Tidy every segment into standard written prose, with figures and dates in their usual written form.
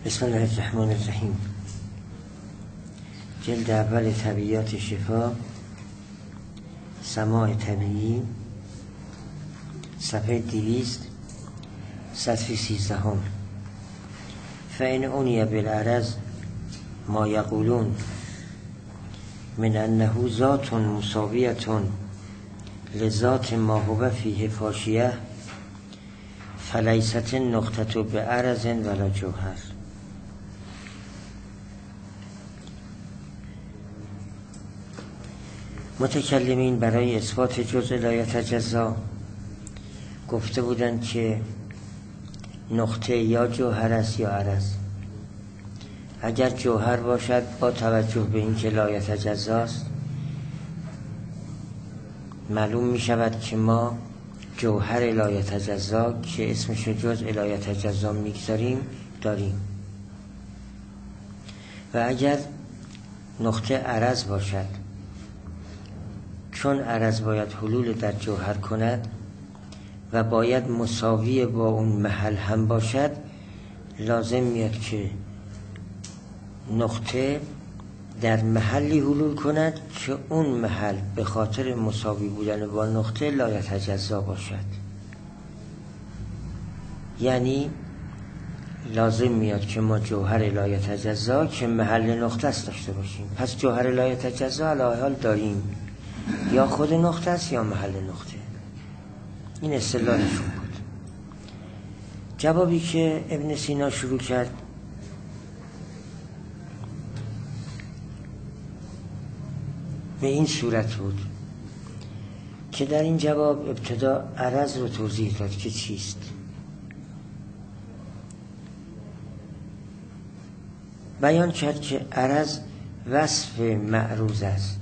بسم الله الرحمن الرحیم. جلد اول طبیعیات شفا، سماع طبیعی، صفحه 200، سطر 13. فإن عنی بالعرض ما یقولون من انه ذات مساویة لذات ما هو فیه فاشیه فلیست النقطة بعرض ولا جوهر. متکلمین برای اثبات جزء لا یتجزا گفته بودند که نقطه یا جوهر است یا عرض. اگر جوهر باشد با توجه به اینکه لا یتجزا است، معلوم می شود که ما جوهر لا یتجزا که اسمش جزء لا یتجزا میگذاریم داریم. و اگر نقطه عرض باشد، چون عرض باید حلول در جوهر کند و باید مساوی با اون محل هم باشد، لازم میاد که نقطه در محلی حلول کند که اون محل به خاطر مساوی بودن با نقطه لا یتجزا باشد. یعنی لازم میاد که ما جوهر لا یتجزا که محل نقطه است داشته باشیم. پس جوهر لا یتجزا علی حال داریم، یا خود نقطه است یا محل نقطه. این اصطلاحشون بود. جوابی که ابن سینا شروع کرد به این صورت بود که در این جواب ابتدا عرض رو توضیح داد که چیست. بیان کرد که عرض وصف معروض است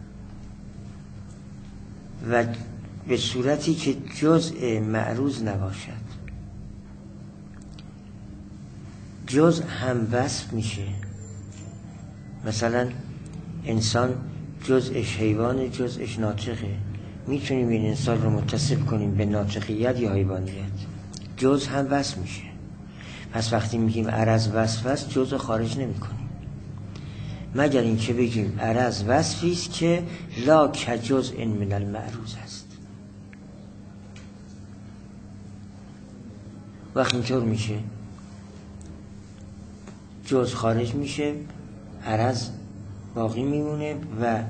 و به صورتی که جزء معروض نباشد. جزء هم وصف میشه. مثلا انسان جزءش حیوان، جزءش ناطقه. میتونیم این انسان رو متصل کنیم به ناطقیت یا حیوانیت. جزء هم وصف میشه. پس وقتی میگیم عرض وصف است، جزء خارج نمی کنیم، مگر این که بگیم عرض وصفی است که لا کجزء من المعروض است. وقتی اینطور میشه، جزء خارج میشه، عرض باقی میمونه و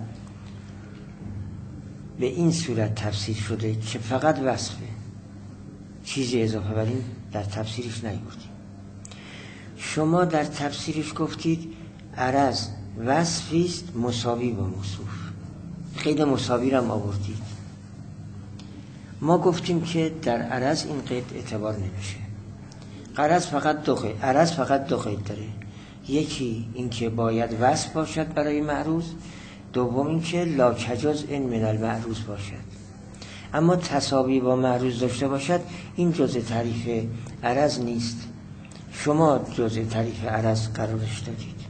به این صورت تفسیر شده که فقط وصفه، چیزی اضافه بر این در تفسیرش نیاوردیم. شما در تفسیرش گفتید عرض وصفی است مساوی با موصوف، قید مساوی را هم آوردید. ما گفتیم که در عرض این قید اعتبار نمیشه. عرض فقط دو قید داره. یکی این که باید وصف باشد برای معروض، دوم این که لا کجزء من المعروض باشد. اما تساوی با معروض داشته باشد، این جزء تعریف عرض نیست. شما جزء تعریف عرض قرارش دادید.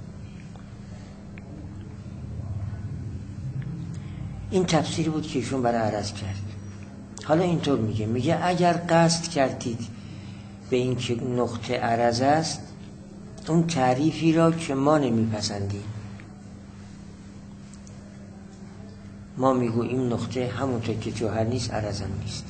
این تفسیری بود که ایشون برای عرض کرد. حالا اینطور میگه اگر قصد کردید به این که نقطه عرض است، اون تعریفی را که ما نمیپسندیم، ما میگوییم نقطه همونطور که جوهر نیست عرض هم نیست.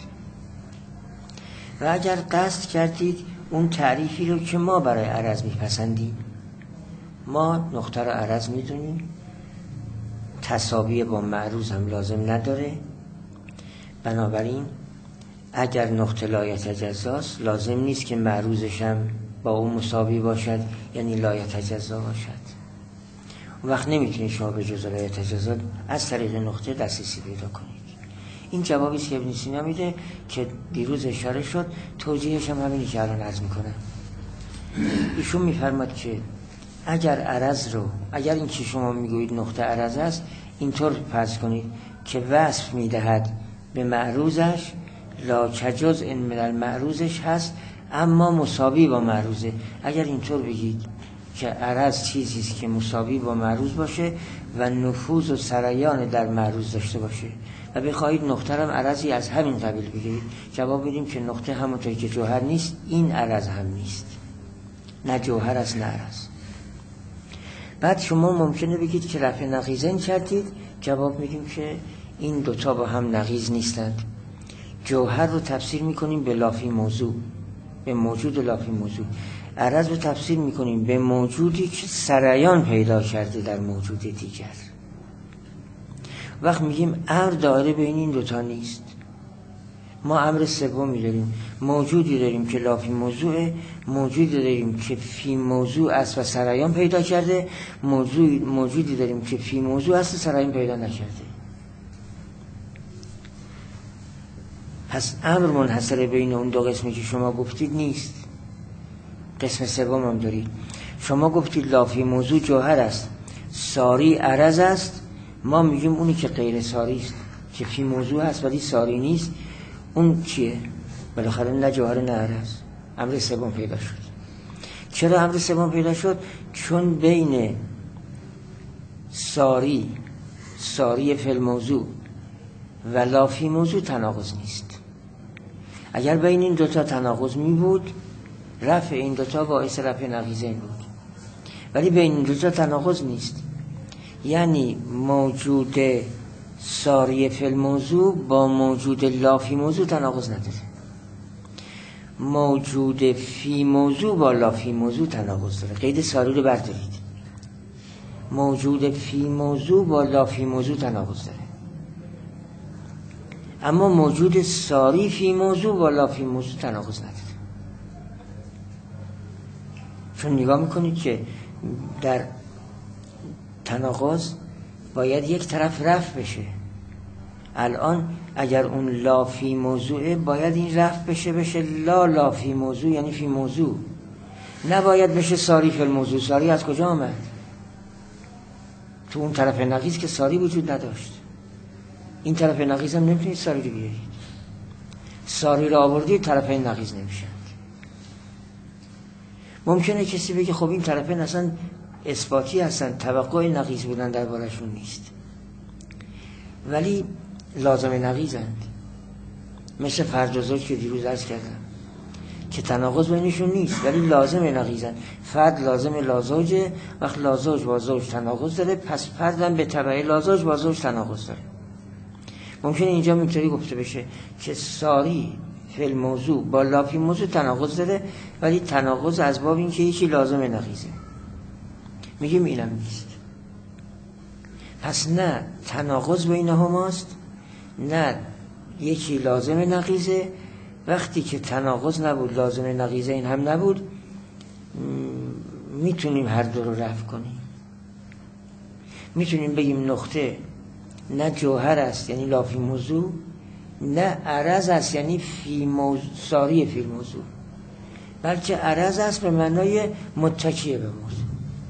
و اگر قصد کردید اون تعریفی رو که ما برای عرض میپسندیم، ما نقطه رو عرض میدونیم، تساوی با معروض هم لازم نداره. بنابراین اگر نقطه لا یتجزاست، لازم نیست که معروضش هم با اون مساوی باشد، یعنی لا یتجزا باشد. اون وقت نمیتونید شما به جزء لا یتجزا از طریق نقطه دسترسی پیدا کنید. این جوابی که ابن سینا میده که دیروز اشاره شد، توجیهش هم همینی که الان عرض میکنم. ایشون میفرماد که اگر این که شما میگویید نقطه عرض است، اینطور فرض کنید که وصف میدهد به معروضش، لا کجزء من المعروضش هست اما مساوی با معروضه. اگر اینطور بگید که عرض چیزی است که مساوی با معروض باشه و نفوذ و سریان در معروض داشته باشه و بخواهید نقطه هم عرضی از همین قبیل بگیرید، جواب بدیم که نقطه همونطوری که جوهر نیست، این عرض هم نیست. نه جوهر است نه عرض. بعد شما ممکنه بگید که رفع نقیضین کردید، جواب میدیم که این دوتا با هم نقیض نیستند. جوهر رو تفسیر میکنیم به لافی موضوع، به موجود لافی موضوع. عرض رو تفسیر میکنیم به موجودی که سرایان پیدا کرده در موجود دیگر. وقت میگیم امر دایره بین این دوتا نیست، ما امر سومی داریم، موجودی داریم که لافی موضوعه، موجودی داریم که فی موضوع است و سرایان پیدا کرده، موجودی داریم که فی موضوع است و سرایان پیدا نکرده. پس امر منحصر بین اون دو قسمی که شما گفتید نیست. قسم سوم هم دارید. شما گفتید لافی موضوع جوهر است، ساری عرض است. ما میگیم اونی که غیر ساری است، که فی موضوع است ولی ساری نیست، اون چیه؟ بالاخره نه جوهر نه عرض. امر سوم پیدا شد. چرا امر سوم پیدا شد؟ چون بین ساری فی الموضوع و لافی موضوع تناقض نیست. اگر بین این دوتا تناقض می بود، رفع این دوتا باعث رفع نقیضین بود، ولی بین این دوتا تناقض نیست. یعنی موجود ساری فی الموضوع با موجود لافی موضوع تناقض نداره. موجود فی موضوع با لافی موضوع تناقض داره. قید ساری رو بردارید. موجود فی موضوع با لافی موضوع تناقض داره، اما موجود ساری فی موضوع با لافی موضوع تناقض نداره. چون نگاه میکنید که در تناقض باید یک طرف رفع بشه. الان اگر اون لافی موضوعه باید این رفع بشه لافی موضوع، یعنی فی موضوع. نباید بشه ساری فی الموضوع. ساری از کجا آمد؟ تو اون طرف نقیض که ساری وجود نداشت. این طرف نقیض هم نمیتونید ساری رو بیارید. ساری رو آوردید، طرفین نقیض نمیشند. ممکنه کسی بگه خب این طرفین اصلا اثباتی هستن، توقع نقیض بودن دربارشون نیست، ولی لازم نقیضند. مثل فرد و زوج که دیروز عرض کردم که تناقض بینشون نیست ولی لازم نقیضند. فرد لازم لازوجه، وقت لازوج با زوج تناقض داره، پس فردم به تبع لازوج با زوج تناقض داره. ممکنه اینجا اینطوری گفته بشه که ساری فی الموضوع با لافی موضوع تناقض داره، ولی تناقض از باب این که یکی لازم نقیضه. میگیم اینم نیست. پس نه تناقض بینهماست، نه یکی لازم نقیضه. وقتی که تناقض نبود، لازم نقیضه این هم نبود، میتونیم هر دو رو رفع کنیم. میتونیم بگیم نقطه نه جوهر است یعنی لافی موضوع، نه عرض است یعنی فی موضوع ساری فی الموضوع، بلکه عرض است به معنای متکیه به موضوع.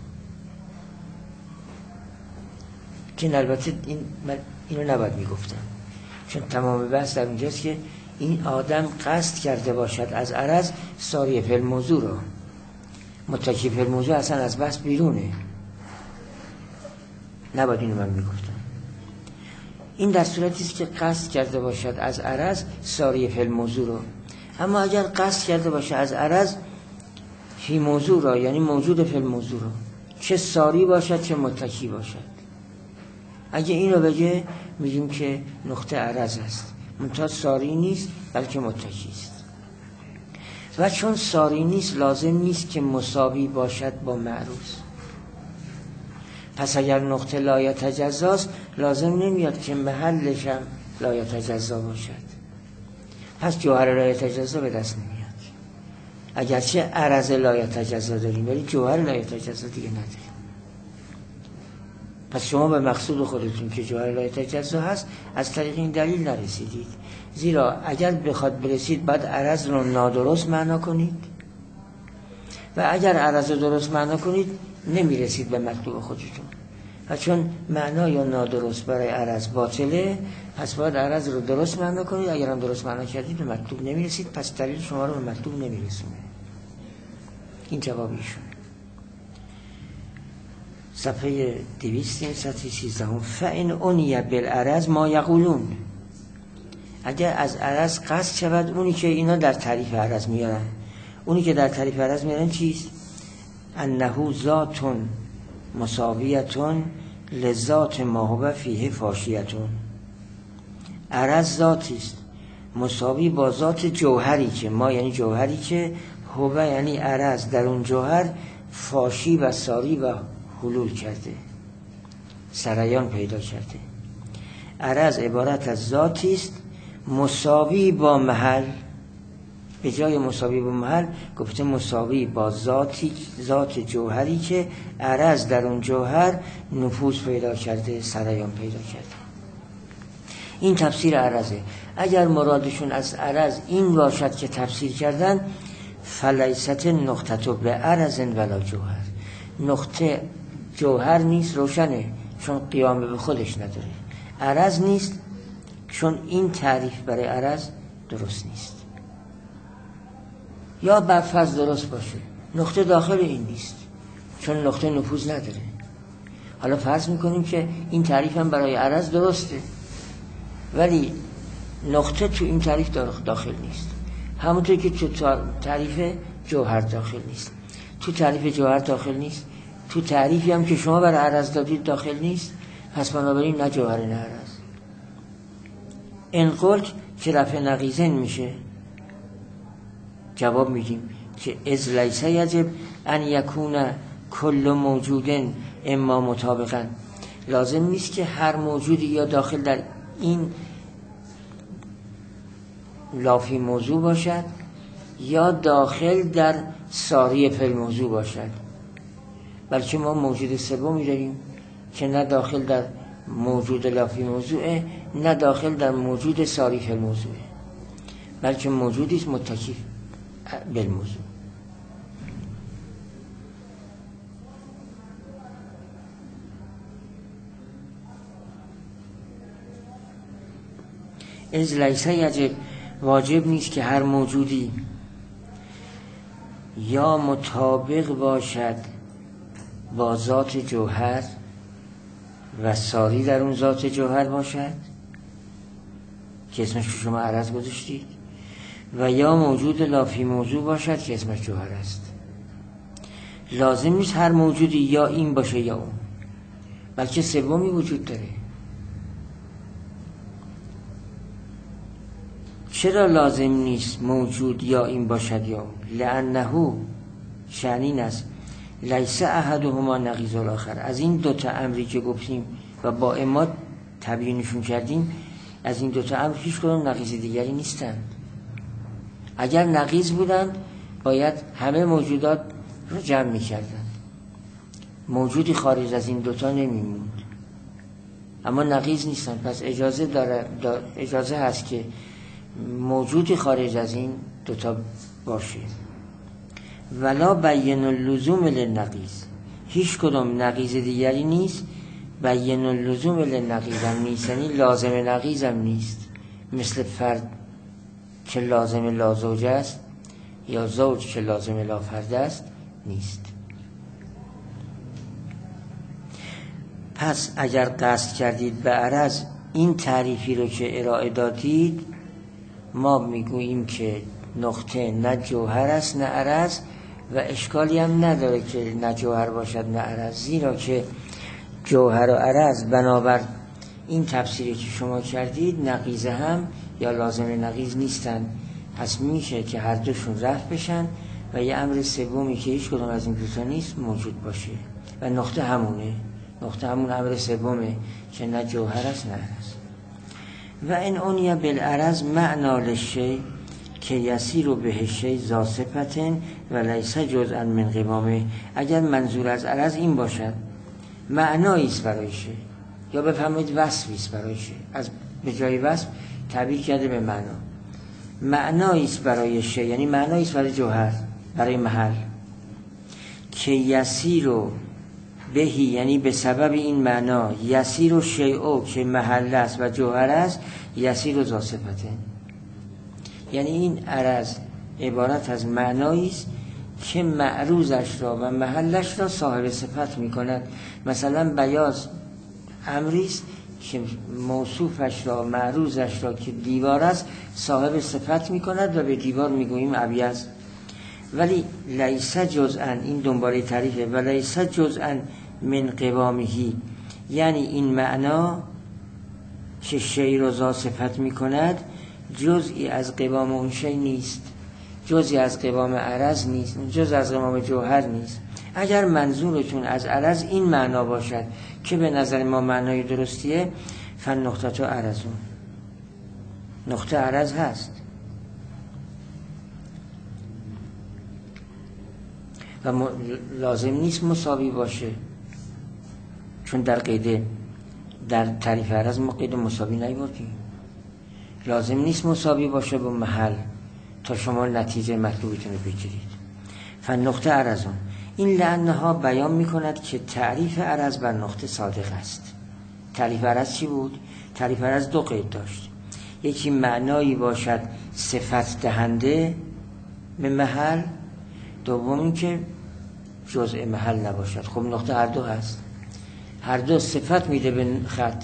که البته اینو نباید میگفتم، چون تمام بحث در اونجاست که این آدم قصد کرده باشد از عرض ساری فی الموضوع رو. متکی فی الموضوع اصلا از بحث بیرونه، نباید اینو من میگفتم. این در صورتی است که قصد کرده باشد از عرض ساری فی الموضوع رو. اما اگر قصد کرده باشد از عرض فی موضوع را، یعنی موجود فی الموضوع رو، چه ساری باشد چه متکی باشد، اگه اینو بگه میگیم که نقطه عرض است، منتها ساری نیست بلکه متکی است. و چون ساری نیست لازم نیست که مساوی باشد با معروض. پس اگر نقطه لا یتجزاست لازم نمیاد که محلش هم لا یتجزا باشد. پس جوهر لا یتجزا به دست نمیاد. اگرچه عرض لا یتجزا داریم ولی جوهر لا یتجزا دیگه نداریم. پس شما به مقصود خودتون که جوهر لا یتجزا هست از طریق این دلیل نرسیدید. زیرا اگر بخواد برسید باید عرض رو نادرست معنا کنید و اگر عرض رو درست معنا کنید نمیرسید به مطلوب خودتون. و چون معنای نادرست برای عرض باطله، پس باید عرض رو درست معنا کنید. اگر هم درست معنا کردید به مطلوب نمیرسید، پس دلیل شما رو به مطلوب نمیرسونه. این جواب ایشون. صفحه 200 سطح 13. فإن عنی بالعرض ما یقولون. اگر از عرض قصد شود اونی که اینا در تعریف عرض میارن، اونی که در تعریف عرض میارن چیست؟ انه ذات مساویتون لذات ما هو فیه فاشیتون. عرض ذاتی است مساوی با ذات جوهری که ما، یعنی جوهری که هو یعنی عرض در اون جوهر فاشی و ساری و حلول کرده، سریان پیدا کرده. عرض عبارت از ذاتی است مساوی با محل، به جای مساوی با محل گفته مساوی با ذات جوهری که عرض در اون جوهر نفوذ پیدا کرده، سریان پیدا کرده. این تفسیر عرضه. اگر مرادشون از عرض این باشد که تفسیر کردن فلیست نقطه بعرض ولا جوهر، نقطه جوهر نیست، روشنه، چون قیام به خودش نداره. عرض نیست چون این تعریف برای عرض درست نیست. یا برفرض درست باشه نقطه داخل این نیست چون نقطه نفوذ نداره. حالا فرض میکنیم که این تعریف هم برای عرض درسته ولی نقطه تو این تعریف داخل نیست، همونطور که تو تعریف جوهر داخل نیست، تو تعریف جوهر داخل نیست، تو تعریفی هم که شما برای عرض دادید داخل نیست. پس بنابراین نه جوهر نه عرض. این قلت که رفع نقیضین میشه. جواب میدیم که از لیس یجب ان یکون کل موجودن اما مطابقا، لازم نیست که هر موجودی یا داخل در این لافی موضوع باشد یا داخل در ساری فی الموضوع باشد، بلکه ما موجود سومی داریم که نه داخل در موجود لافی موضوعه نه داخل در موجود ساری فی الموضوعه، بلکه موجودی است متکی بالموضوع. از لیس یجب، واجب نیست که هر موجودی یا مطابق باشد با ذات جوهر و ساری در اون ذات جوهر باشد که اسمش رو شما عرض گذاشتید، و یا موجود لافی موضوع باشد که اسمش جوهر است. لازم نیست هر موجودی یا این باشه یا اون، بلکه سومی وجود داره. چرا لازم نیست موجود یا این باشد یا اون؟ لانه شأنین است لیس احدهما نقیض الاخر. از این دوتا امری که گفتیم و با اما تبیینشون کردیم، از این دوتا امر هیچ کدوم نقیض دیگری نیستن. اگر نقیض بودن باید همه موجودات رو جمع می‌کردن، موجودی خارج از این دوتا نمی‌موند. اما نقیض نیستن، پس اجازه هست که موجودی خارج از این دوتا باشه. ولا بین اللزوم للنقیض، هیچ کدوم نقیض دیگری نیست. بین اللزوم للنقیض هم نیست، یعنی لازم نقیض هم نیست، مثل فرد که لازم لا زوج است یا زوج که لازم لا فرد است نیست. پس اگر قصد کردید به عرض این تعریفی رو که ارائه دادید، ما میگوییم که نقطه نه جوهر است نه عرض، و اشکالی هم نداره که نه جوهر باشد نه عرض، زیرا که جوهر و عرض بنابر این تفسیری که شما کردید نقیض هم یا لازم نقیض نیستن. پس میشه که هر دوشون رفع بشن و یه امر سومی که هیچ کدوم از این دوتا نیست موجود باشه و نقطه همونه، نقطه همون امر سومه که نه جوهر است نه عرض. و این اونیه بالعرض معنا للشی که یسیر و به شی ذا صفتن و لیس جزءا من قوامه. اگر منظور از عرض این باشد معنایی است برای شی، یا بفهمید وصفی است برای شی، از به جای وصف تعبیر کرده به معنا، معنایی است برای شی، یعنی معنایی است برای جوهر، برای محل، که یسیر و بهی یعنی به سبب این معنا، یسیر و شیء که محل است و جوهر است، یسیر و ذا صفتن، یعنی این عرض عبارت از معنایی است که معروضش را و محلش را صاحب صفت می کند. مثلا بیاض امری است که موصوفش را معروضش را که دیوار است صاحب صفت می کند و به دیوار می گوییم ابیض. ولی لیس جزءا، این دنباله تعریفه، و لیس جزءا من قوامهی، یعنی این معنا که شی را ذا صفت می کند جزئی از قوام اون شی نیست، جزئی از قوام عرض نیست، جز از قوام جوهر نیست. اگر منظورتون از عرض این معنا باشد که به نظر ما معنای درستیه، فالنقطه عرضون، نقطه عرض هست و لازم نیست مساوی باشه، چون در تعریف عرض ما قید مساوی نیوردیم. لازم نیست مساوی باشه با محل تا شما نتیجه مطلوبتون رو بگیرید. فالنقطه عرضون، این لعنها بیان میکند که تعریف عرض بر نقطه صادق است. تعریف عرض چی بود؟ تعریف عرض دو قید داشت، یکی معنایی باشد صفت دهنده به محل، دومی که جزء محل نباشد. خب نقطه هر دو هست، هر دو صفت میده به خط.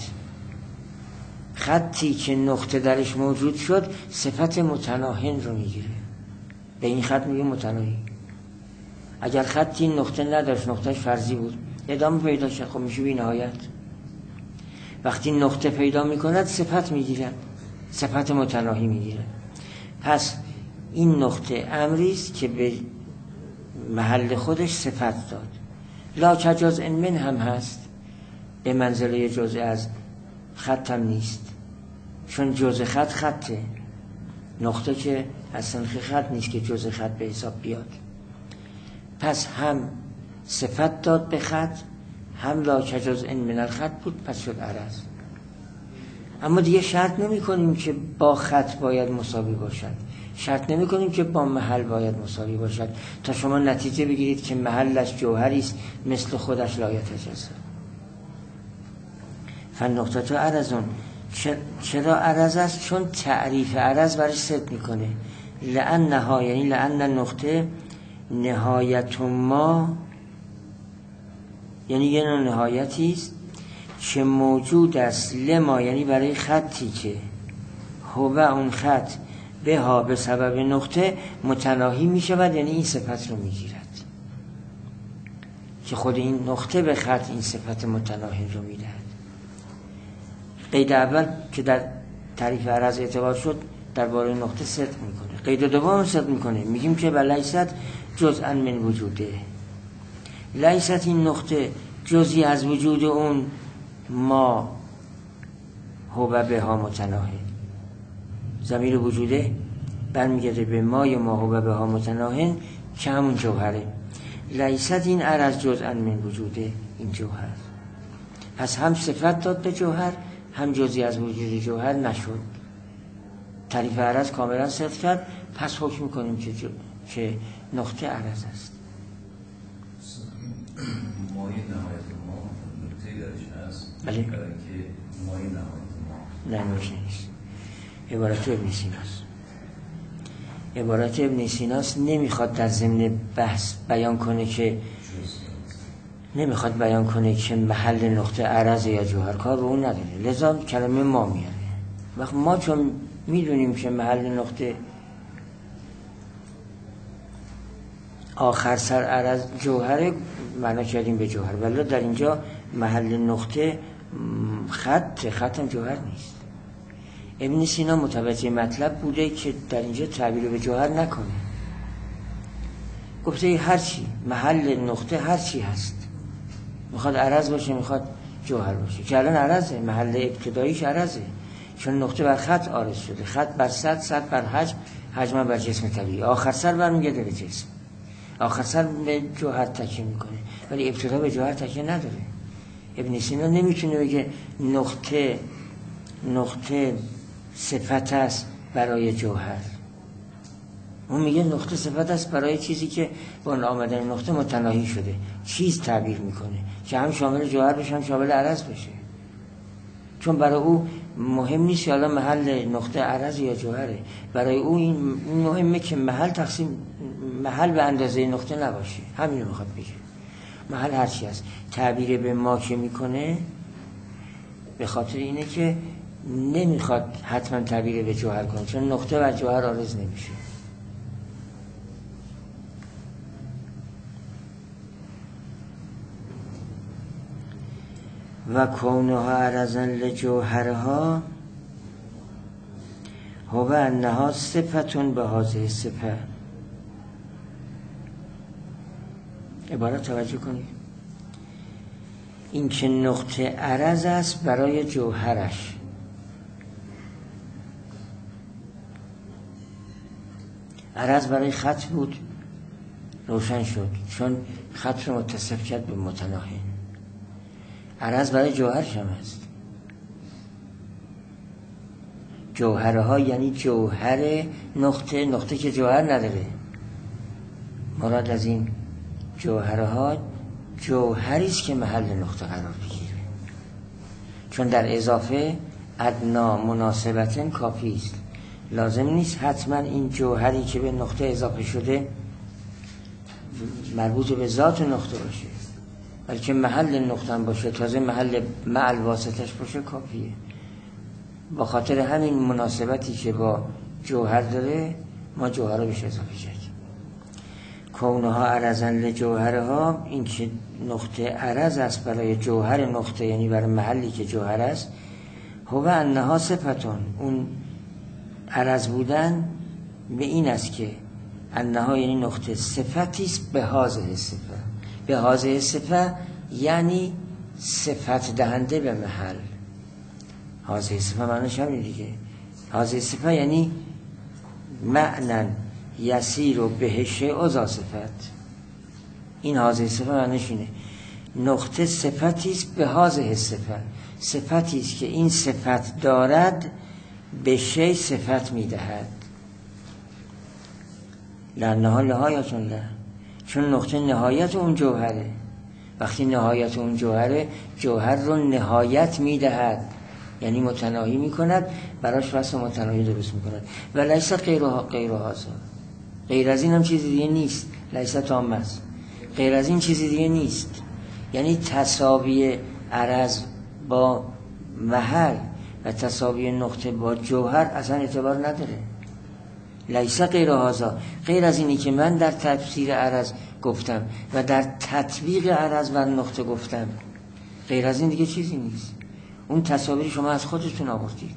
خطی که نقطه درش موجود شد صفت متناهن رو میگیره، به این خط میگه متناهی. اگر خطی نقطه نداشت، نقطهش فرضی بود، ادامه پیدا شد، خب میشه بی نهایت. وقتی نقطه پیدا میکند صفت میگیرد، صفت متناهی میگیرد. پس این نقطه امریست که به محل خودش صفت داد. لا کجزء من هم هست، به منزله جزء از خط هم نیست، چون جزء خط خطه، نقطه که اصلا خط نیست که جزء خط به حساب بیاد. پس هم صفت داد به خط، هم لا کجزء من الخط بود، پس شد عرض. اما دیگه شرط نمی کنیم که با خط باید مساوی باشد، شرط نمی کنیم که با محل باید مساوی باشد تا شما نتیجه بگیرید که محلش جوهری است مثل خودش لا یتجزا. فالنقطه عرضون، چرا عرض است؟ چون تعریف عرض برش صدق میکنه. لأنها، یعنی لأن نقطه نهایت ما، یعنی یه نوع نهایتی است که موجود است لما، یعنی برای خطی که هو اون خط به ها به سبب نقطه متناهی می شود، یعنی این صفت رو می گیرد که خود این نقطه به خط این صفت متناهی رو می دهد. قید اول که در تعریف عرض اعتبار شد درباره نقطه صدق میکنه، قید دوم صدق میکنه، میگیم که لیست جزءا من وجوده، لیست این نقطه جزئی از وجود اون ما هو به ها متناهی. ضمیر وجوده برمیگرده به ما یا ما هو به ها متناهی که همون جوهره. لیست این عرض جزءا من وجوده، این جوهر. پس هم صفت داد به جوهر، هم جزئی از وجود جوهر نشد. تعریف عرض کاملا صدق کرد، پس حکم میکنیم که نقطه عرض است. مایه نهایت ما نقطه درش هست، بله، برای که مایه نهایت ما نه نیست. عبارت ابن سیناست. عبارت ابن سیناست نمیخواد در ضمن بحث بیان کنه که محل نقطه عرض یا جوهر، کار به اون نداره، لذا کلمه ما میاره. وقت ما چون میدونیم که محل نقطه آخر سر عرض جوهره، معنا کردیم به جوهر، ولی در اینجا محل نقطه خط جوهر نیست. ابن سینا متوجه مطلب بوده که در اینجا تعبیر به جوهر نکنه، گفته هرچی محل نقطه هرچی هست، میخواد عرض باشه میخواد جوهر باشه، که الان عرضه، محل ابتداییش عرضه، چون نقطه بر خط عارض شده، خط بر سطح بر حجم، حجم بر جسم طبیعی، آخر سر برمیگرده به جسم، آخر سر به جوهر تکیه میکنه، ولی ابتدا به جوهر تکیه نداره. ابن سینا نمیتونه بگه نقطه صفت است برای جوهر، اون میگه نقطه صفت است برای چیزی که با آمدن نقطه متناهی شده، چیز تعبیر میکنه که هم شامل جوهر بشه هم شامل عرض بشه، چون برای او مهم نیست حالا محل نقطه عرض یا جوهره، برای او این مهمه که محل به اندازه نقطه نباشه. همین رو میخواد بگه، محل هرچی هست. تعبیر به ما که میکنه به خاطر اینه که نمیخواد حتما تعبیر به جوهر کنه، چون نقطه و جوهر عارض نمیشه. و کونها عرضا لجوهرها هو انها صفتون به هذه صفه. عبارت توجه کنید، این که نقطه عرض است برای جوهرش. عرض برای خط بود، روشن شد چون خط رو متصف کرد به متناهی. عرض برای جوهرش هم هست. جوهرها یعنی جوهر نقطه، نقطه که جوهر نداره. مراد از این جوهرها جوهری است که محل نقطه قرار بگیره، چون در اضافه ادنا مناسبتن کافی است. لازم نیست حتما این جوهری که به نقطه اضافه شده مربوط به ذات نقطه باشه، بلکه محل نقطه هم باشه، تازه محل معل واسطش باشه کافیه. با خاطر همین مناسبتی که با جوهر داره ما جوهر رو بهش اضافه کردیم. کونها عرضا لجوهرها، این که نقطه عرض است برای جوهر نقطه، یعنی برای محلی که جوهر است. هو انها صفتون، اون عرض بودن به این است که انها یعنی نقطه صفتی است به هذه صفه. به هذه صفه یعنی صفت دهنده به محل. هذه صفه معنیش همین دیگه. هذه صفه یعنی معنی یسیر و بهشه و ذا صفت. این هذه صفه معنیش اینه، نقطه صفتی است به هذه صفه، صفتی است که این صفت دارد به شی صفت میدهد. لانها نهایتون له، چون نقطه نهایت اون جوهره. وقتی نهایت اون جوهره، جوهر رو نهایت میدهد، یعنی متناهی میکند، براش وصف متناهی درست میکند. و لیس غیر هذا، غیر از این هم چیزی دیگه نیست. لیس تام است، غیر از این چیزی دیگه نیست. یعنی تساوی عرض با محل و تساوی نقطه با جوهر اصلا اعتبار نداره. لیس غیر هذا، غیر از اینی که من در تفسیر عرض گفتم و در تطبیق عرض و نقطه گفتم، غیر از این دیگه چیزی نیست. اون تساوی شما از خودتون آوردید،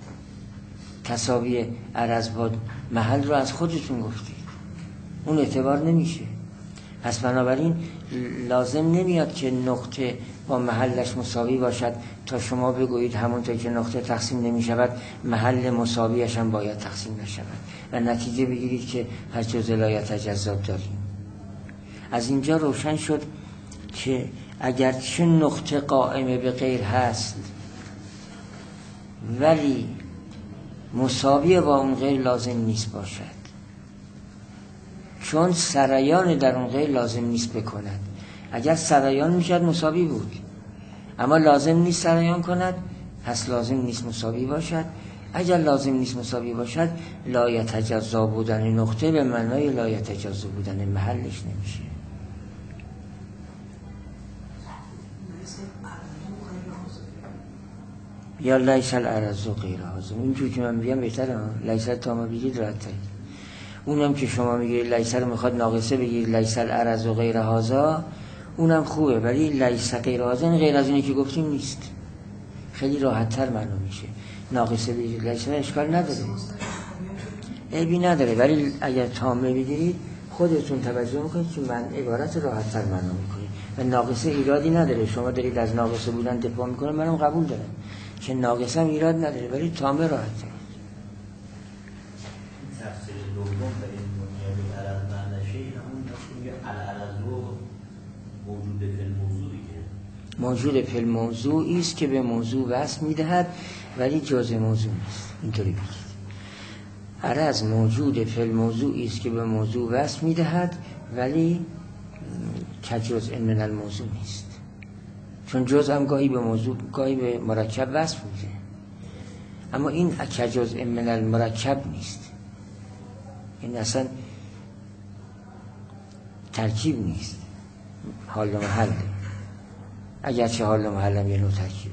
تساوی عرض با محل رو از خودتون گفتید، اون اعتبار نمیشه. پس بنابراین لازم نمیاد که نقطه با محلش مساوی باشد تا شما بگویید همونطور که نقطه تقسیم نمی شود محل مساویش هم باید تقسیم نشود و نتیجه بگیرید که پس جزء لا یتجزا داریم. از اینجا روشن شد که اگر چه نقطه قائمه به غیر هست ولی مساوی با اون غیر لازم نیست باشد، چون سرایان در اون غیر لازم نیست بکند. اگر سرایان میشد مساوی بود، اما لازم نیست سرایان کند، پس لازم نیست مساوی باشد. اگر لازم نیست مساوی باشد، لا یتجزا بودن نقطه به معنای لا یتجزا بودن محلش نمیشه. یا لیس العرض غیر هذا، اینجوری که من میگم بهتره. لیس تام بگید راحت. اونم که شما میگید لیس رو میخواد ناقصه بگید، لیس العرض غیر هذا، اونم خوبه، ولی لیس غیر هذا غیر از اینی که گفتیم نیست. خیلی راحت تر معلوم میشه. ناقصه بگید لیس اشکال نداره، عیبی نداره، ولی اگر تامه بگیرید خودتون توجه میکنید که من عبارت راحت تر معلوم میکنید و ناقصه ایرادی نداره. شما دارید از ناقصه بودن دفاع میکنه، منم قبول دارم که ناقصه هم ایراد نداره، ولی تامه راحت تر. تفسیر دوم به این بنیادی عرض معنیشه همون میگه العرض موجود فی الموضوع دیگه، موجود فی الموضوعی است که به موضوع وصف میدهد ولی جزء موضوع نیست. اینطوری بگید عرض موجود فی الموضوعی است که به موضوع وصف میدهد ولی کجزء من الموضوع نیست، چون جزء هم گاهی به موضوع گاهی به مرکب وصف میده، اما این کجزء من المرکب نیست. این اصلا ترکیب نیست، حال و محل، اگرچه حال و محل هم یه نوع ترکیبه.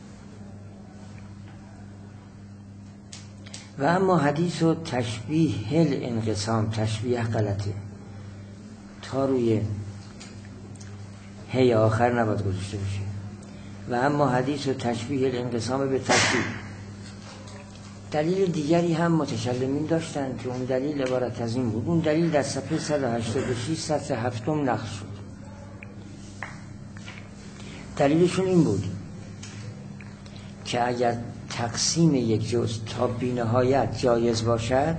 و اما حدیث و تشبیه الانقسام، تشبیه غلطه، تا روی هی آخر نباید گذاشته بشه. و اما حدیث و تشبیه الانقسام به ترکیب. دلیل دیگری هم متکلمین داشتند که اون دلیل عبارت از این بود. اون دلیل در صفحه 186 سطر 7 نقل شد. دلیلشون این بود که اگر تقسیم یک جزء تا بی‌نهایت جایز باشد،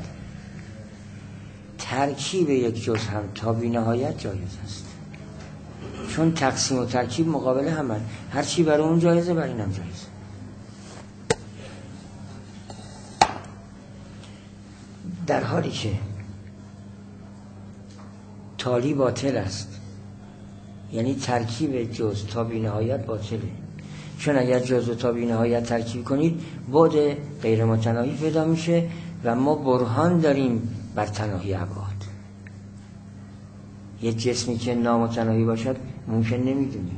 ترکیب یک جزء هم تا بی‌نهایت جایز است. چون تقسیم و ترکیب مقابل همن، هر چی برای اون جایزه برای اینم جایزه. در حالی که تالی باطل است، یعنی ترکیب جزء تا بی‌نهایت باطله، چون اگر جزء تا بی‌نهایت ترکیب کنید بعد غیر متناهی پیدا میشه و ما برهان داریم بر تناهی ابعاد. یه جسمی که نامتناهی باشد ممکن نمیدونیم.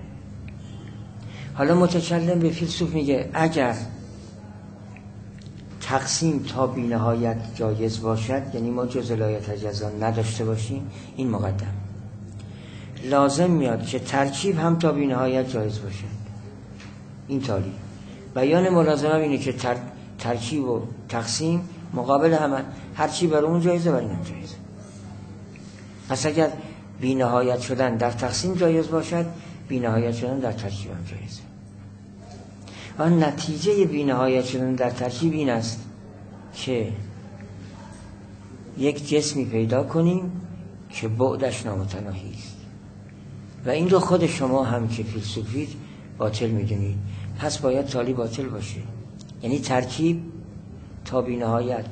حالا متکلم به فیلسوف میگه اگر تقسیم تا بی‌نهایت جایز باشد، یعنی ما جزء لا یتجزا نداشته باشیم، این مقدم لازم میاد که ترکیب هم تا بی‌نهایت جایز باشد. این تالی بیان ملازمه اینه که ترکیب و تقسیم مقابل هم، هر چی برای اون جایزه برای اینم جایزه. پس اگر بی‌نهایت شدن در تقسیم جایز باشد، بی‌نهایت شدن در ترکیب هم جایزه. آن نتیجه بی‌نهایت شدن در ترکیب این است که یک جسمی پیدا کنیم که بعدش نامتناهی است و این رو خود شما هم که فیلسوفید باطل میدونید. پس باید تالی باطل باشه، یعنی ترکیب تا بی‌نهایت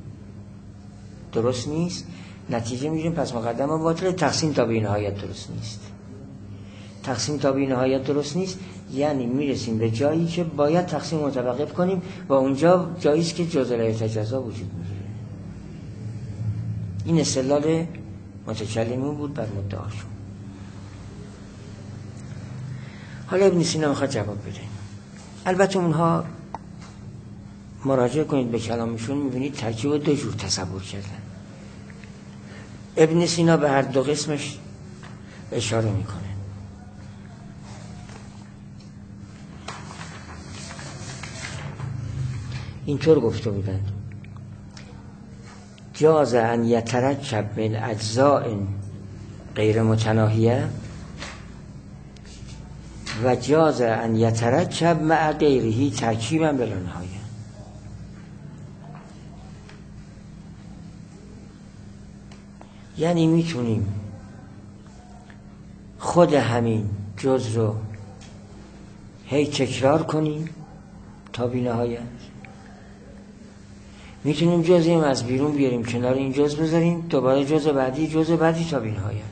درست نیست، نتیجه میگیریم پس مقدمه باطل. تقسیم تا بی‌نهایت درست نیست. تقسیم تا بی‌نهایت درست نیست یعنی میرسیم به جایی که باید تقسیم متوقف کنیم و اونجا جایی است که جزء لا یتجزا وجود میگیره. این استدلال متکلمین بود بر مدعاشون. حالا ابن سینا میخواد جواب بده. البته اونها مراجعه کنید به کلامشون، میبینید ترکیب دو جور تصور کردن. ابن سینا به هر دو قسمش اشاره میکنه. اینطور گفته بودند: جاز ان یترکب من اجزاء غیر متناهیه و جاز ان یترکب مع غیره ترکیبا بلا نهایه. یعنی میتونیم خود همین جز رو هی تکرار کنیم تا بی نهایت، میتونیم جزیم از بیرون بیاریم کنار این جز بذاریم، دوباره جز بعدی تا بی نهایت.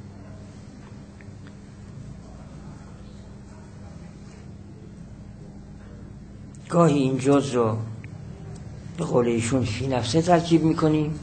گاهی این جز رو به قول ایشون فی نفسه ترکیب میکنیم،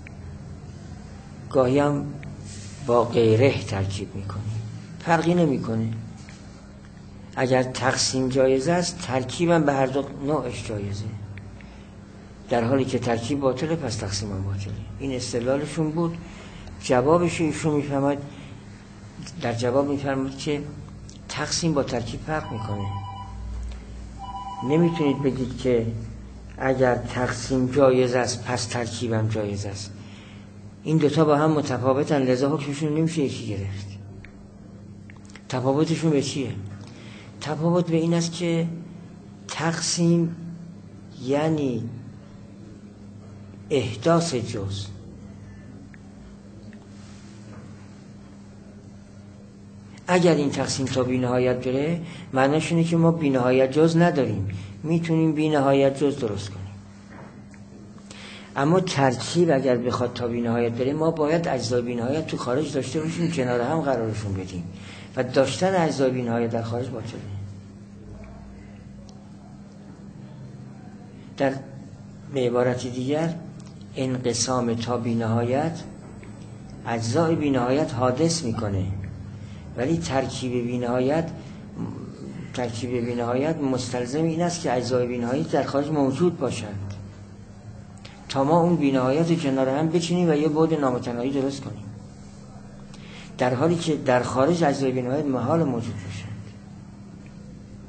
گاهی هم با غیره ترکیب میکنیم، فرقی نمیکنه. اگر تقسیم جایز است ترکیبم به هر دو نوعش جایزه، در حالی که ترکیب باطله پس تقسیم هم باطله. این استدلالشون بود. جوابش ایشون میفهمد، در جواب میفهمد که تقسیم با ترکیب فرق میکنه. نمیتونید بگید که اگر تقسیم جایز است پس ترکیبم جایز است. این دوتا با هم متفاوتن، لذا حکمشون نمیشه یکی گرفت. تفاوتشون به چیه؟ تفاوت به این است که تقسیم یعنی احداث جز، اگر این تقسیم تا بی نهایت بره معنیش اینه که ما بی نهایت جز نداریم، میتونیم بی نهایت جز درست کنیم. اما ترکیب اگر بخواد تا بی نهایت بره ما باید اجزای بی نهایت تو خارج داشته باشیم، کنار هم قرارشون بدیم و داشتن اجزای بی نهایت در خارج باطله. در به عبارت دیگر انقسام تا بی نهایت اجزای بی نهایت حادث میکنه، ولی ترکیب بی نهایت مستلزم این است که اجزای بی نهایت در خارج موجود باشند تا ما اون بی نهایت رو کنار هم بچینیم و یه بعد نامتناهی درست کنیم، در حالی که در خارج اجزای بی نهایت محال موجود باشند.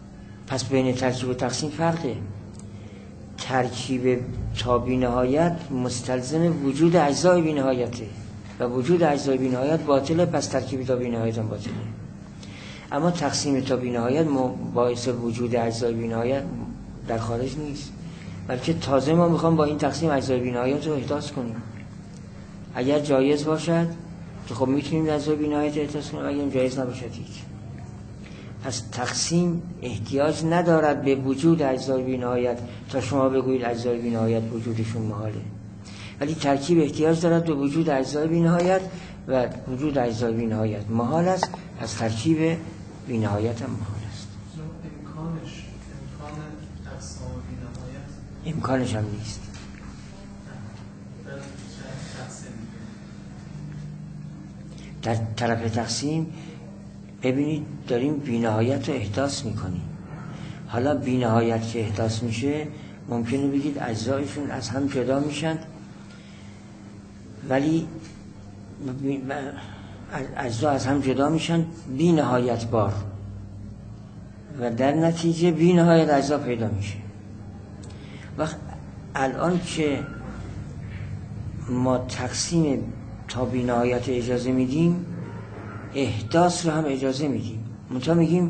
پس بین ترکیب و تقسیم فرقه. ترکیب تا بی‌نهایت مستلزم وجود اجزای بی‌نهایته و وجود اجزای بی‌نهایت باطله، پس ترکیب تا بی‌نهایت هم باطله. اما تقسیم تا بی‌نهایت باعث وجود اجزای بی‌نهایت در خارج نیست، بلکه تازه ما میخوام با این تقسیم اجزای بی‌نهایت رو احداث کنیم. اگر جایز باشد که خب میتونیم اجزای بی‌نهایت احداث کنیم، اگر جایز نباشد هیچ. پس تقسیم احتیاج ندارد به وجود اجزای بی‌نهایت تا شما بگویید اجزای بی‌نهایت وجودشون محاله، ولی ترکیب احتیاج دارد به وجود اجزای بی‌نهایت و وجود اجزای بی‌نهایت محال است، پس ترکیب بی‌نهایت هم محال است. امکان اقسام بی‌نهایت امکانش هم نیست. در طرف تقسیم ببینید داریم بی‌نهایت رو احداث میکنیم. حالا بی‌نهایت که احداث میشه ممکنه بگید اجزایشون از هم جدا میشن، ولی اجزا از هم جدا میشن بی‌نهایت بار و در نتیجه بی‌نهایت اجزا پیدا میشه. وقت الان که ما تقسیم تا بی‌نهایت اجازه میدیم، احداث رو هم اجازه میدیم. منتها میگیم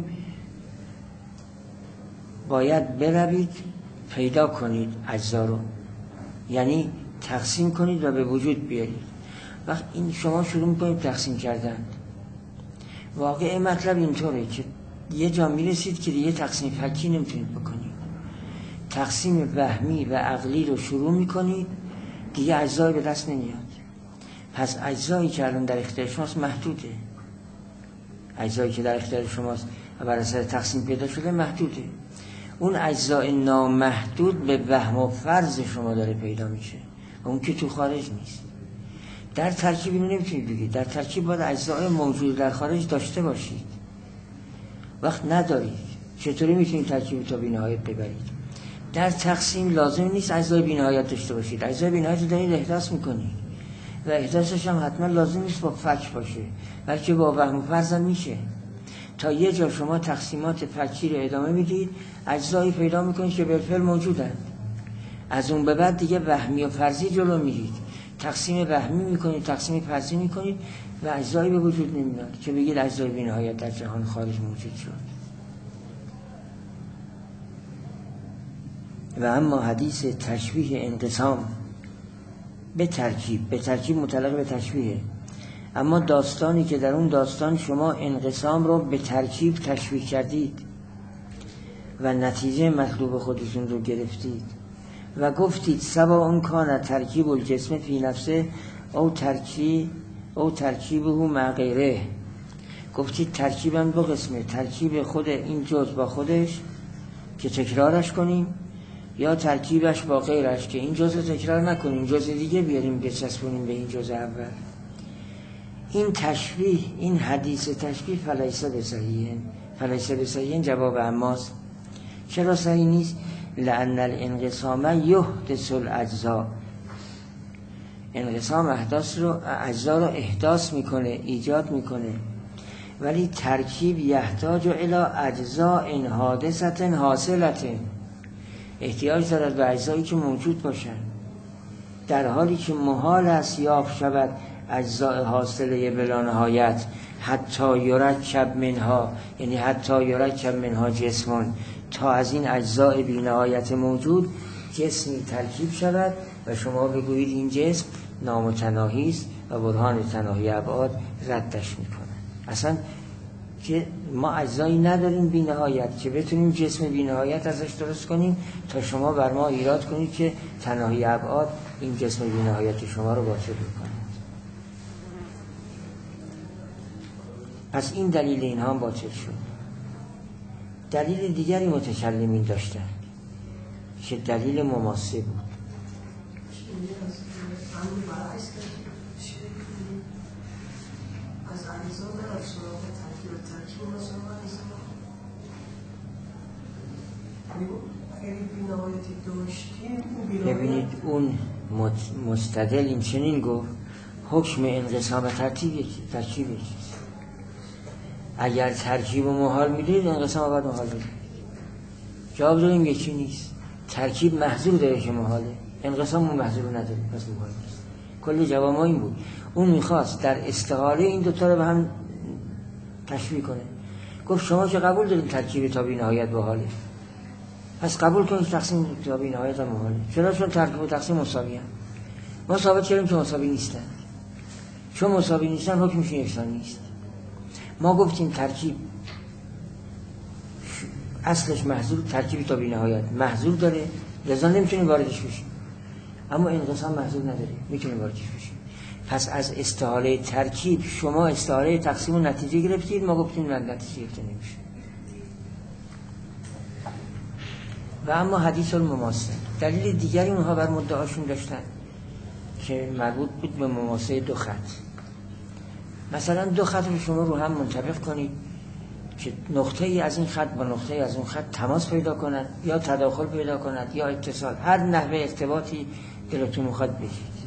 باید بروید پیدا کنید اجزا رو، یعنی تقسیم کنید و به وجود بیارید. وقت این شما شروع میکنید تقسیم کردن، واقع مطلب اینطوره که یه جا میرسید که دیگه تقسیم فکی نمیتونید بکنید، تقسیم وهمی و عقلی رو شروع میکنید، دیگه اجزایی به دست نمیاد. پس اجزایی که الان در اختیار شماست محدوده، اجزایی که در اختیار شماست و بر اثر تقسیم پیدا شده محدوده. اون اجزای نامحدود به وهم و فرض شما داره پیدا میشه، اون که تو خارج نیست. در ترکیب اینو نمیتونید بگید، در ترکیب باید اجزای موجود در خارج داشته باشید. وقت ندارید چطوری میتونید ترکیب تا بی‌نهایت ببرید؟ در تقسیم لازم نیست اجزای بی‌نهایت داشته باشید، اجزای بی‌نهایت رو دارید احداث میکنید و احداثش هم حتما لازم نیست با فک باشه، بلکه با وهم و فرض هم میشه. تا یه جا شما تقسیمات فکی رو ادامه میدید، اجزایی پیدا میکنید که بالفعل موجودن. از اون به بعد دیگه وهمی و فرضی جلو میرید، تقسیم وهمی میکنید، تقسیم فرضی میکنید و اجزایی به وجود نمیاد که بگید اجزای بی‌نهایت در جهان خارج موجود شد. و اما حدیث تشبیه انقسام به ترکیب متعلق به تشبیه، اما داستانی که در اون داستان شما انقسام رو به ترکیب تشبیه کردید و نتیجه مطلوب خودتون رو گرفتید و گفتید سواء کان ترکیب الجسم فی نفسه او ترکیبه مع غیره، گفتید ترکیبم دو قسمه، ترکیب خود این جزء با خودش که تکرارش کنیم، یا ترکیبش با غیرش که این جزء تکرار نکنیم، جزء دیگه بیاریم بچسبونیم به این جزء اول. این تشبیه، این حدیث تشبیه فلیس بصحیح جواب اماست. چرا صحیح نیست؟ لأن الانقسام یحدث الاجزاء، انقسام اجزا رو احداث میکنه، ایجاد میکنه، ولی ترکیب یحتاج الی اجزاء حادثة حاصلة، احتیاج دارد به اجزایی که موجود باشن، در حالی که محال است یافت شود اجزاء حاصله بلا نهایت حتی یرکب منها، یعنی حتی یرکب منها جسمون، تا از این اجزاء بی نهایت موجود جسمی ترکیب شود و شما بگویید این جسم نامتناهی است و برهان تناهی ابعاد ردش میکنه. اصلا که ما اجزایی نداریم بی نهایت که بتونیم جسم بی نهایت ازش درست کنیم تا شما بر ما ایراد کنید که تناهی ابعاد این جسم بی نهایت شما رو باطل میکنه. پس این دلیل اینها هم باطل شد. دلیل دیگری متکلمین داشتن که دلیل مماثل بود. ببینید اون مستدل این چنین گفت حکم انقسام ترکیب اگر ترکیب و محال میدید انقسام باید محال میدید. جواب داریم یکی نیست. ترکیب محظور داره که محاله، انقسام اون محظور رو نداره، پس محال نیست. کل جواب ما این بود. اون میخواست در استحاله این دوتا رو به هم تشبیه کنه. گفت شما که قبول دارید ترکیب تا بی نهایت محاله، پس قبول کنید تقسیم تا بی نهایت هم محاله. چرا؟ چون ترکیب و تقسیم مساوی هم. ما ثابت کردیم که مساوی نیستن. چون مساوی نیستن حکمشون یکسان نیست. ما گفتیم ترکیب اصلش محظور، ترکیب تا بی نهایت محظور داره، لذا نمیتونیم واردش بشیم. اما انقسام محظور نداره، میتونیم واردش بشیم. پس از استحاله ترکیب شما استحاله تقسیم و نتیجه گرفتید، ما گفتیم نه، نتیجه گرفته نمیشه. و اما حدیث المماثل دلیل دیگری اونها بر مدعاشون داشتن که مربوط بود به مماثله دو خط. مثلا دو خط رو شما رو هم منطبق کنید که نقطه ای از این خط با نقطه ای از اون خط تماس پیدا کنند یا تداخل پیدا کنند یا اتصال، هر نحوه ارتباطی دلتون میخواد بشید.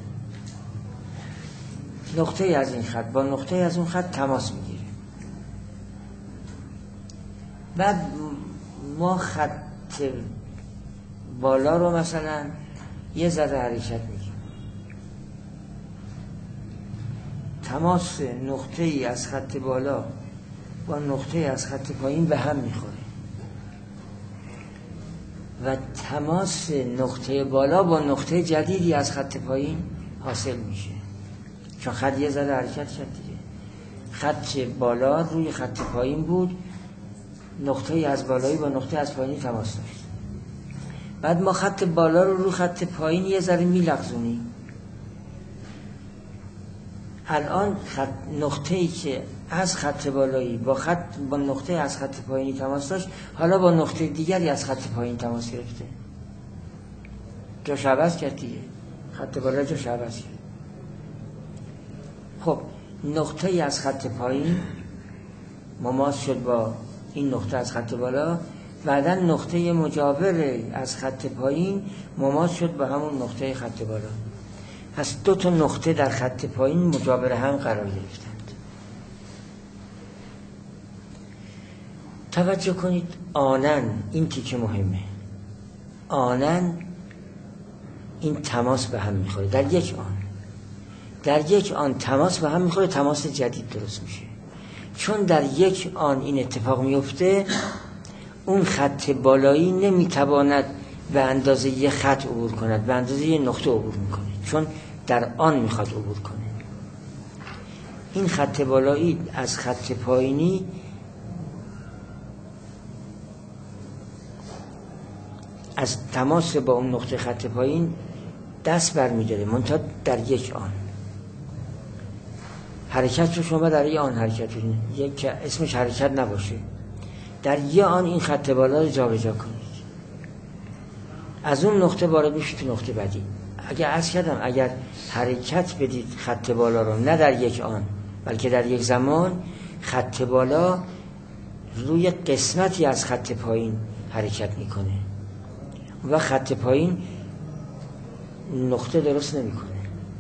نقطه ای از این خط با نقطه ای از اون خط تماس میگیره. بعد ما خط بالا رو مثلا یه ذره حرکت میگیم، تماس نقطه ای از خط بالا با نقطه از خط پایین به هم میخوره و تماس نقطه بالا با نقطه جدیدی از خط پایین حاصل میشه، چون خط یه ذره حرکت شد دیگه. خط بالا روی خط پایین بود، نقطه از بالایی با نقطه از پایینی تماس داشت. بعد ما خط بالا رو روی خط پایین یه ذره میلغزونیم. الان نقطه‌ای که از خط بالایی با نقطه از خط پایینی تماس داشت، حالا با نقطه دیگری از خط پایین تماس گرفته، جاش عوض کرد دیگه، خط بالا جاش عوض کرد. خب نقطه از خط پایین مماس شد با این نقطه از خط بالا، بعدا نقطه مجاور از خط پایین مماس شد با همون نقطه خط بالا. پس دو تا نقطه در خط پایین مجاور هم قرار گرفتند. توجه کنید، آنن این تیکه مهمه، آنن این تماس به هم میخوره. در یک آن تماس به هم میخوره، تماس جدید درست میشه. چون در یک آن این اتفاق میفته، اون خط بالایی نمیتواند به اندازه یه خط عبور کند، به اندازه یه نقطه عبور میکنه، چون در آن میخواد عبور کنه. این خط بالایی از خط پایینی از تماس با اون نقطه خط پایین دست برمی‌داره، منتها در یک آن. حرکت رو شما در یک آن حرکت کنید، یک که اسمش حرکت نباشه، در یک آن این خط بالا رو جابجا کنید، از اون نقطه وارد میشید تو نقطه بعدی. اگر حرکت بدید خط بالا رو نه در یک آن بلکه در یک زمان، خط بالا روی قسمتی از خط پایین حرکت میکنه و خط پایین نقطه درست نمیکنه.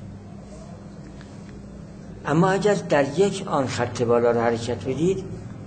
اما اگر در یک آن خط بالا رو حرکت بدید،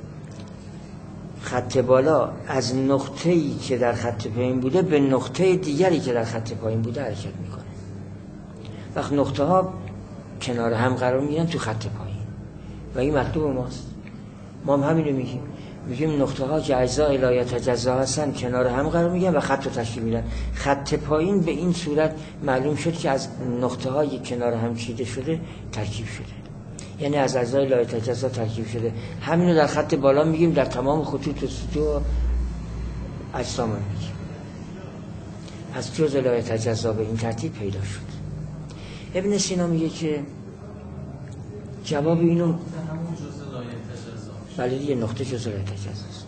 خط بالا از نقطه‌ای که در خط پایین بوده به نقطه دیگری که در خط پایین بوده حرکت میکنه. وقت نقطه ها کنار هم قرار میگیرن تو خط پایین و این مطلوب ماست. ما هم همینو میگیم نقطه ها که اجزاء لا یتجزا هستن کنار هم قرار میگیرن و خط رو تشکیل میدن. خط پایین به این صورت معلوم شد که از نقطه های کنار هم چیده شده ترکیب شده، یعنی از اجزاء لا یتجزا ترکیب شده. همینو در خط بالا میگیم، در تمام خطوط سطوح اجسام میگیم. از جزء لا یتجزا به این ترتیب پیدا شد. ابن سینا میگه که جواب اینو همون جزء لا یتجزا، بله یه نقطه جزء لا یتجزا است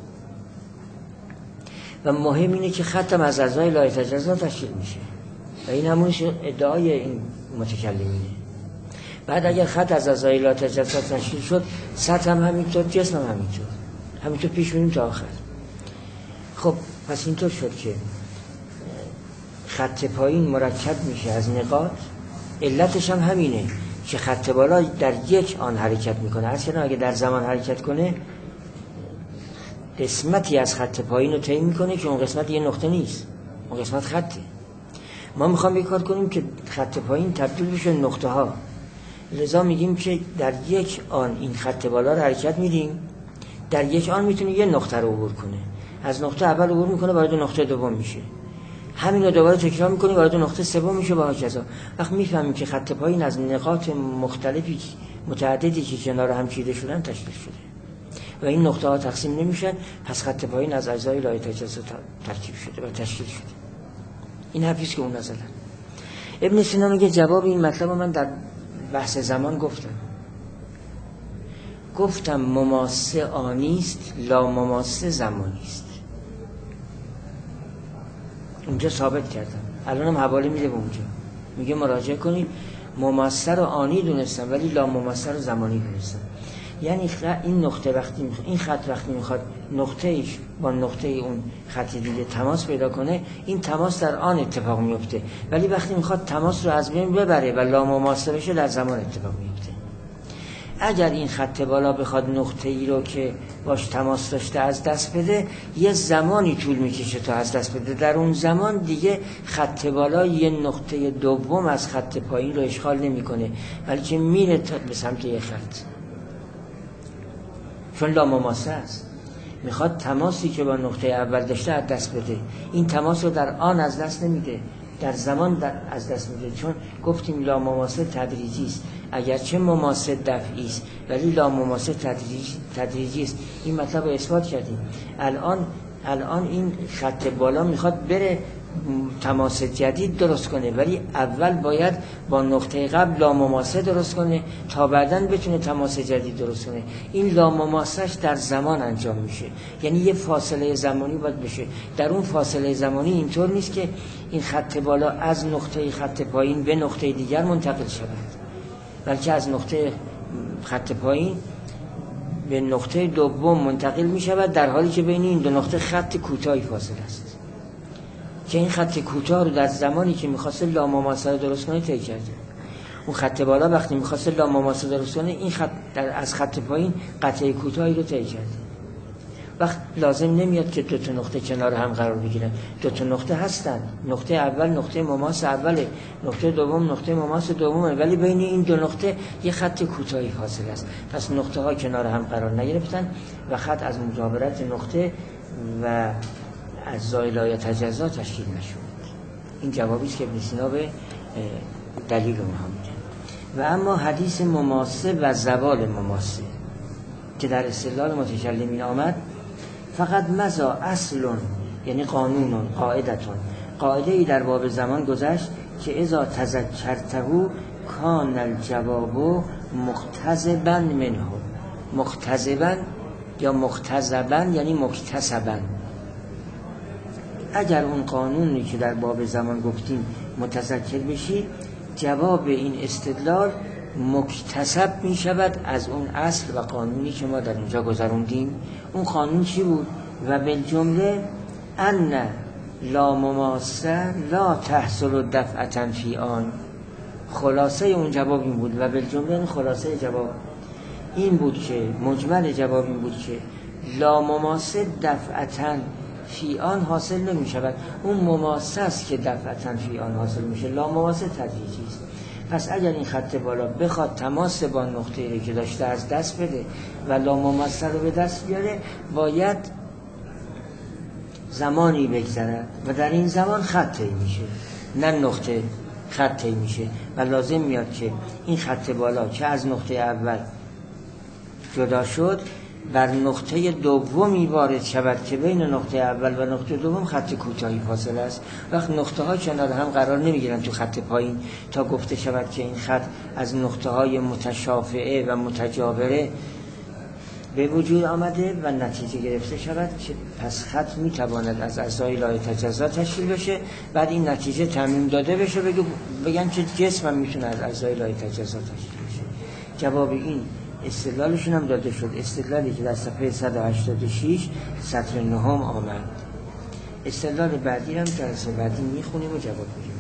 و مهم اینه که ختم از اجزای لا یتجزا تشکیل میشه و این همون ادعای این متکلمینه. بعد اگر خط از اجزای لا یتجزا تشکیل شد، سطح هم همینطور، جسم هم همینطور پیش میریم تا آخر. خب پس اینطور شد که خط پایین مرکب میشه از نقاط. علتش هم همینه که خط بالا در یک آن حرکت میکنه. اصلا اگه در زمان حرکت کنه قسمتی از خط پایین رو طی میکنه که اون قسمت یه نقطه نیست، اون قسمت خطه. ما میخوام یک کار کنیم که خط پایین تبدیل بشه نقطه ها، لذا میگیم که در یک آن این خط بالا رو حرکت میدیم، در یک آن میتونه یه نقطه رو عبور کنه، از نقطه اول عبور میکنه وارد نقطه دوم میشه، همین رو دوباره تکرار میکنیم وارد نقطه سوم میشه و هکذا. وقت میفهمیم که خط پایین از نقاط مختلفی متعددی که کنار هم چیده شدن تشکیل شده و این نقطه ها تقسیم نمیشن، پس خط پایین از اجزای لایه تجزا ترکیب شده و تشکیل شده. این حرفیست که اون نزدن. ابن سینا میگه جواب این مطلب من در بحث زمان گفتم مماسه آنیست لا مماسه زمانیست. اونجا ثابت کردم، الانم حواله میده به اونجا، میگه مراجعه کنید مماسه رو آنی دونستم ولی لا مماسه رو زمانی دونستم. یعنی این نقطه وقتی این خط وقتی میخواد نقطه ایش با نقطه اون خط دیگه تماس پیدا کنه، این تماس در آن اتفاق میفته، ولی وقتی میخواد تماس رو از بین ببره و لا مماسه بشه در زمان اتفاق میفته. اگر این خط بالا بخواد نقطه ای رو که باش تماس داشته از دست بده، یه زمانی طول میکشه تا از دست بده، در اون زمان دیگه خط بالا یه نقطه دوم از خط پایین رو اشغال نمیکنه، بلکه میره به سمت یه خط، چون لا مماسه است، میخواد تماسی که با نقطه اول داشته از دست بده، این تماس رو در آن از دست نمیده، در زمان از دست میده، چون گفتیم لا مماسه تدریجی است، اگرچه مماسه دفعی است ولی لا مماسه تدریجی است. این مطلب رو اثبات کردیم. الان این خط بالا میخواد بره تماس جدید درست کنه، ولی اول باید با نقطه قبل لا مماسه درست کنه تا بعداً بتونه تماس جدید درست کنه. این لا مماسهش در زمان انجام میشه، یعنی یه فاصله زمانی باید بشه. در اون فاصله زمانی اینطور نیست که این خط بالا از نقطه خط پایین به نقطه دیگر منتقل شود، بلکه از نقطه خط پایین به نقطه دوم منتقل می شود، در حالی که بین این دو نقطه خط کوتاهی فاصله است که این خط کوتاه رو در زمانی که می‌خواسته لا مماسه رو درست کنه طی کرده. اون خط بالا وقتی می‌خواسته لا مماسه درست کنه، این خط از خط پایین قطعه کوتاهی رو طی کرده. وقت لازم نمیاد که دو تا نقطه کنار هم قرار بگیرن، دو تا نقطه هستن، نقطه اول نقطه مماس اوله، نقطه دوم نقطه مماس دومه، ولی بین این دو نقطه یه خط کوتاهی فاصله است. پس نقطه ها کنار هم قرار نگرفتن و خط از مجاورت نقطه و از زایلای تجزا تشکیل نشد. این جوابی است که ابن سینا به دلیل اونها میده. و اما حدیث مماسه و زوال مماسه که در استدلال متکلمین آمد، فقط مزا اصلون، یعنی قانونون، قاعدتون، قاعده ای در باب زمان گذشت که اذا تذکرته کان الجواب مقتضبا منه. مقتضبا یا مقتضبا یعنی مکتسبا. اگر اون قانونی که در باب زمان گفتیم متذکر بشی، جواب این استدلال مکتسب می شود از اون اصل و قانونی که ما در اینجا گذروندیم. اون قانون چی بود؟ و بالجمله ان لا مماسه لا تحصل دفعتا فی آن. خلاصه اون جواب این بود، و بالجمله این خلاصه جواب این بود که مجمل جواب این بود که لا مماسه دفعتا فی آن حاصل نمی شود. اون مماسه است که دفعتا فی آن حاصل میشه، لا مماسه تدریجی است. پس اگر این خط بالا بخواد تماس با نقطه‌ای که داشته از دست بده و لا مماسه رو به دست بیاره، باید زمانی بگذرد و در این زمان خط طی میشه، نه نقطه، خط طی میشه و لازم میاد که این خط بالا که از نقطه اول جدا شد بر نقطه دومی وارد شود که بین نقطه اول و نقطه دوم خط کوتاهی فاصله است. وقت نقطه ها کنار هم قرار نمیگیرن تو خط پایین تا گفته شود که این خط از نقطه های متشافعه و متجاوره به وجود آمده و نتیجه گرفته شود که پس خط میتواند از اجزای لایه تجزا تشکیل بشه، بعد این نتیجه تعمیم داده بشه، بگن که جسم هم میتونه از اجزای لایه تجزا تشکیل بشه. جواب این استدلالشون هم داده شد، استدلالی که در صفحه 186 سطر 9 آمد. استدلال بعدی هم در صفحه بعدی میخونیم و جواب میدیم.